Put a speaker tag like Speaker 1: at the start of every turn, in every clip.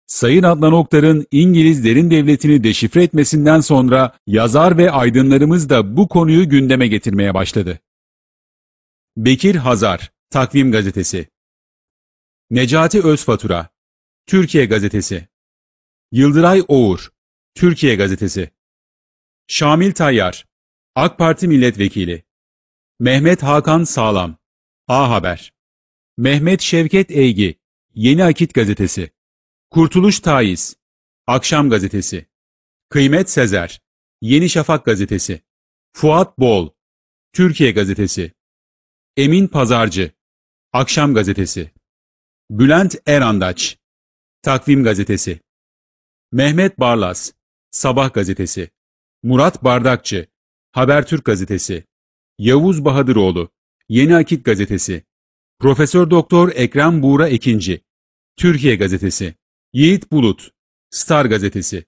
Speaker 1: Sayın Adnan Oktar'ın İngiliz derin devletini deşifre etmesinden sonra yazar ve aydınlarımız da bu konuyu gündeme getirmeye başladı. Bekir Hazar, Takvim Gazetesi. Necati Özfatura, Türkiye Gazetesi. Yıldıray Oğur, Türkiye Gazetesi. Şamil Tayyar, AK Parti Milletvekili. Mehmet Hakan Sağlam, A Haber. Mehmet Şevket Eygi, Yeni Akit Gazetesi. Kurtuluş Taiz, Akşam Gazetesi. Kıymet Sezer, Yeni Şafak Gazetesi. Fuat Bol, Türkiye Gazetesi. Emin Pazarcı, Akşam Gazetesi. Bülent Erandaç, Takvim Gazetesi. Mehmet Barlas, Sabah Gazetesi. Murat Bardakçı, Habertürk Gazetesi. Yavuz Bahadıroğlu, Yeni Akit Gazetesi. Profesör Doktor Ekrem Buğra Ekinci, Türkiye Gazetesi. Yiğit Bulut, Star Gazetesi.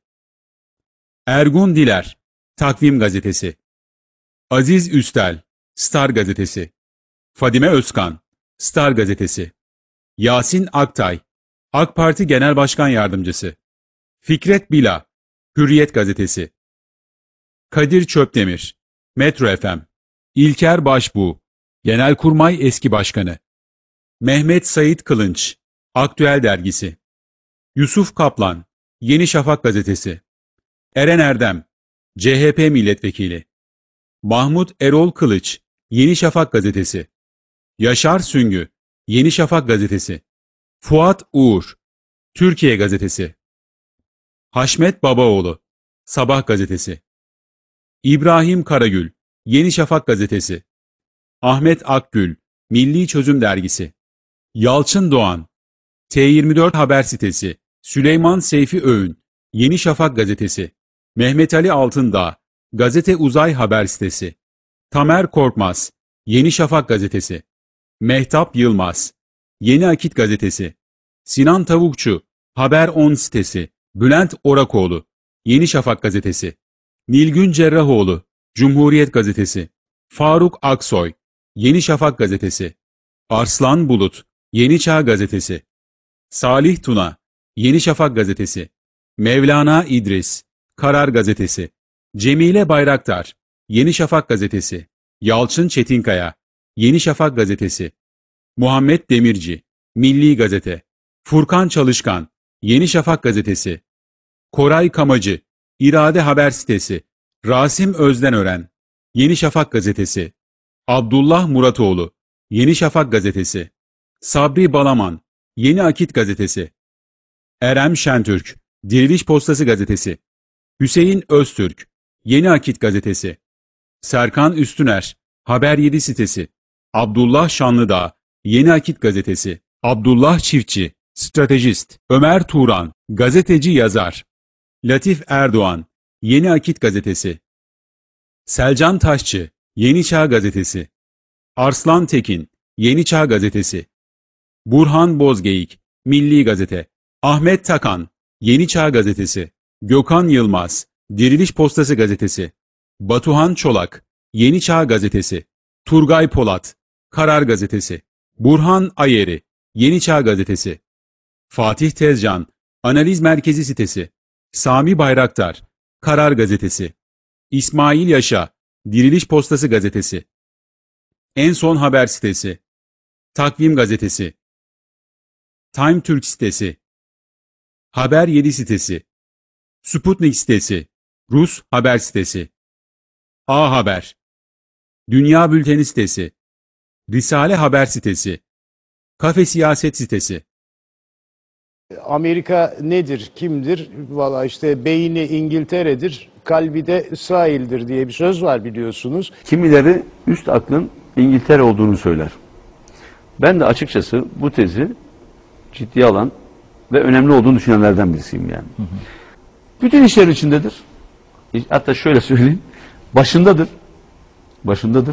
Speaker 1: Ergun Diler, Takvim Gazetesi. Aziz Üstel, Star Gazetesi. Fadime Özkan, Star Gazetesi. Yasin Aktay, AK Parti Genel Başkan Yardımcısı. Fikret Bila, Hürriyet Gazetesi. Kadir Çöpdemir, Metro FM. İlker Başbuğ, Genelkurmay Eski Başkanı. Mehmet Sait Kılınç, Aktüel Dergisi. Yusuf Kaplan, Yeni Şafak Gazetesi. Eren Erdem, CHP Milletvekili. Mahmut Erol Kılıç, Yeni Şafak Gazetesi. Yaşar Süngü, Yeni Şafak Gazetesi. Fuat Uğur, Türkiye Gazetesi. Haşmet Babaoğlu, Sabah Gazetesi. İbrahim Karagül, Yeni Şafak Gazetesi. Ahmet Akgül, Milli Çözüm Dergisi. Yalçın Doğan, T24 Haber Sitesi. Süleyman Seyfi Öğün, Yeni Şafak Gazetesi. Mehmet Ali Altındağ, Gazete Uzay Haber Sitesi. Tamer Korkmaz, Yeni Şafak Gazetesi. Mehtap Yılmaz, Yeni Akit Gazetesi. Sinan Tavukçu, Haber 10 Sitesi. Bülent Orakoğlu, Yeni Şafak Gazetesi. Nilgün Cerrahoğlu, Cumhuriyet Gazetesi. Faruk Aksoy, Yeni Şafak Gazetesi. Arslan Bulut, Yeni Çağ Gazetesi. Salih Tuna, Yeni Şafak Gazetesi. Mevlana İdris, Karar Gazetesi. Cemile Bayraktar, Yeni Şafak Gazetesi. Yalçın Çetinkaya, Yeni Şafak Gazetesi. Muhammed Demirci, Milli Gazete. Furkan Çalışkan, Yeni Şafak Gazetesi. Koray Kamacı, İrade Haber Sitesi. Rasim Özdenören, Yeni Şafak Gazetesi. Abdullah Muratoğlu, Yeni Şafak Gazetesi. Sabri Balaman, Yeni Akit Gazetesi. Erem Şentürk, Diriliş Postası Gazetesi. Hüseyin Öztürk, Yeni Akit Gazetesi. Serkan Üstüner, Haber 7 Sitesi. Abdullah Şanlıdağ, Yeni Akit Gazetesi. Abdullah Çiftçi, Stratejist. Ömer Turan, Gazeteci Yazar. Latif Erdoğan, Yeni Akit Gazetesi. Selcan Taşçı, Yeni Çağ Gazetesi. Arslan Tekin, Yeni Çağ Gazetesi. Burhan Bozgeyik, Milli Gazete. Ahmet Takan, Yeni Çağ Gazetesi. Gökhan Yılmaz, Diriliş Postası Gazetesi. Batuhan Çolak, Yeni Çağ Gazetesi. Turgay Polat, Karar Gazetesi. Burhan Ayeri, Yeni Çağ Gazetesi. Fatih Tezcan, Analiz Merkezi Sitesi. Sami Bayraktar, Karar Gazetesi. İsmail Yaşa, Diriliş Postası Gazetesi. En Son Haber Sitesi. Takvim Gazetesi. Time Türk Sitesi. Haber 7 Sitesi. Sputnik Sitesi. Rus Haber Sitesi. A Haber. Dünya Bülteni Sitesi. Risale Haber Sitesi. Kafe Siyaset Sitesi.
Speaker 2: Amerika nedir, kimdir? Valla işte beyni İngiltere'dir, kalbi de İsrail'dir diye bir söz var biliyorsunuz.
Speaker 3: Kimileri üst aklın İngiltere olduğunu söyler. Ben de açıkçası bu tezi ciddiye alan ve önemli olduğunu düşünenlerden birisiyim yani. Bütün işler içindedir. Hatta şöyle söyleyeyim, başındadır. Başındadır.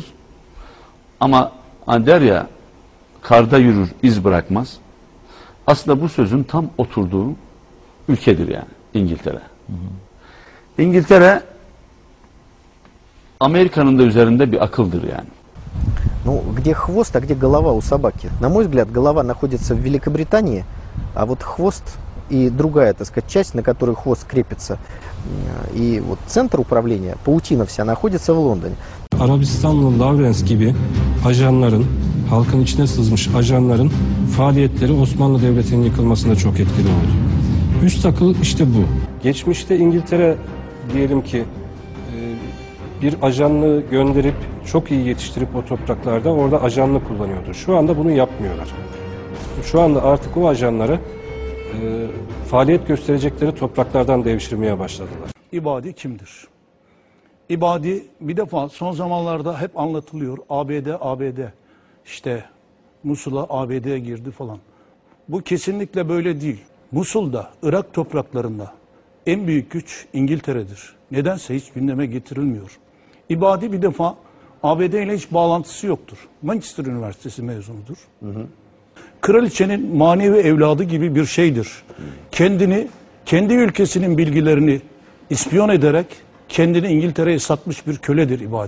Speaker 3: Ama der ya, karda yürür, iz bırakmaz. Aslında bu sözün tam oturduğu ülkedir yani İngiltere. İngiltere Amerika'nın da üzerinde bir akıldır yani.
Speaker 4: Ну, где хвост, а где голова у собаки? На мой взгляд, голова находится в Великобритании, а вот хвост и другая, так сказать, часть, на которой хвост крепится, и вот центр управления, паутина вся, находится в Лондоне.
Speaker 5: Arabistanlı Lawrence gibi ajanların, halkın içine sızmış ajanların faaliyetleri Osmanlı Devleti'nin yıkılmasında çok etkili oldu. Üst akıl işte bu. Geçmişte İngiltere diyelim ki bir ajanlığı gönderip çok iyi yetiştirip o topraklarda orada ajanlık kullanıyordu. Şu anda bunu yapmıyorlar. Şu anda artık o ajanları faaliyet gösterecekleri topraklardan devşirmeye başladılar.
Speaker 6: İbadi kimdir? İbadi bir defa son zamanlarda hep anlatılıyor. ABD işte Musul'a ABD girdi falan. Bu kesinlikle böyle değil. Musul'da, Irak topraklarında en büyük güç İngiltere'dir. Nedense hiç gündeme getirilmiyor. İbadi bir defa ABD ile hiç bağlantısı yoktur. Manchester Üniversitesi mezunudur. Kraliçenin manevi evladı gibi bir şeydir. Kendi ülkesinin bilgilerini ispiyon ederek kendini İngiltere'ye satmış bir köledir İbadi.